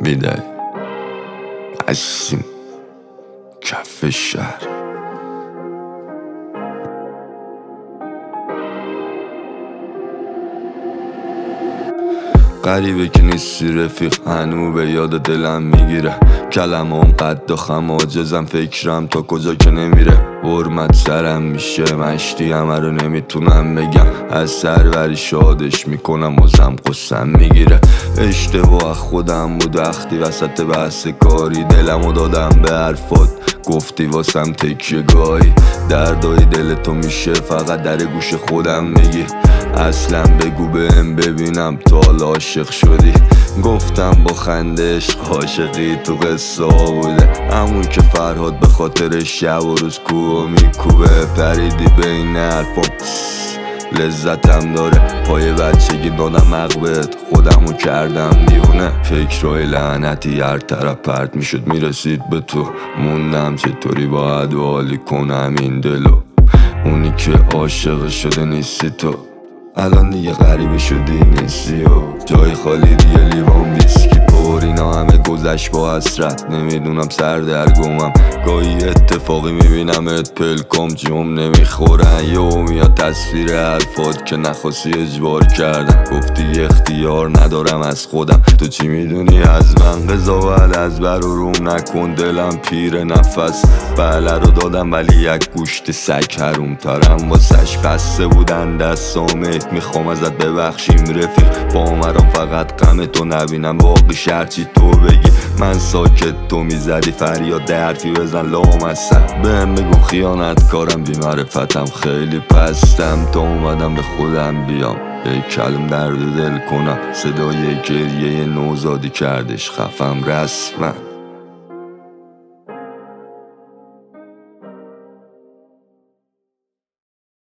میده هستیم کف شهر. غریبه که نیستی رفیق، هنو به یاد دلم میگیره. کلمام قد و خم عاجزم، فکرم تا کجا که نمیره. حرمت سرم میشه مشتی، همه رو نمیتونم بگم. از سروری شادش میکنم بازم قسم میگیره. اشتباه خودم بود وقتی وسط بحث کاری دلمو دادم به حرفات. گفتی واسم تکیه گاهی، دردای دل تو میشه فقط در گوش خودم میگی. اصلا بگو بهم ببینم تو حالا عاشق شدی. گفتم با خنده عشق عاشقی تو قصه ها بوده، همون که فرهاد به خاطر شب و روز کوه میکوبه. پریدی بین حرفام لذتم داره، پای بچگی دادم مقبت خودمو کردم دیونه. فکرهای لعنتی هر طرف پرت میشد میرسید به تو، موندم چطوری باید والی کنم این دلو. اونی که عاشق شده نیستی تو، الان دیگه غریبه شدی نیستی و جای خالی دیگه لیوان ویسکی پر. اینا همه گذشت با حسرت، نمیدونم سردرگمم. گاهی اتفاقی میبینمت پلکام جم نمیخورن، یهو میاد تصویر حرفات که نخواستی اجبار کردن. گفتی اختیار ندارم از خودم، تو چی میدونی از من؟ قضاوت از بر و روم نکن، دلم پیر نفس. بله رو دادم ولی یک گوشت سگ حروم ترم واسش. بسته بودن دستامت، میخوام ازت ببخشیم رفیق. با مرام فقط غم تو نبینم، باقیش هرچی تو بگی. من ساکت تو میزدی فریاد حرفی بزن لامصب. بهم بگو خیانت کارم بی معرفتم، خیلی پستم تا اومدم به خودم بیام. یک کلم درد دل کنم، صدای گریه نوزادی کردش خفم رسما.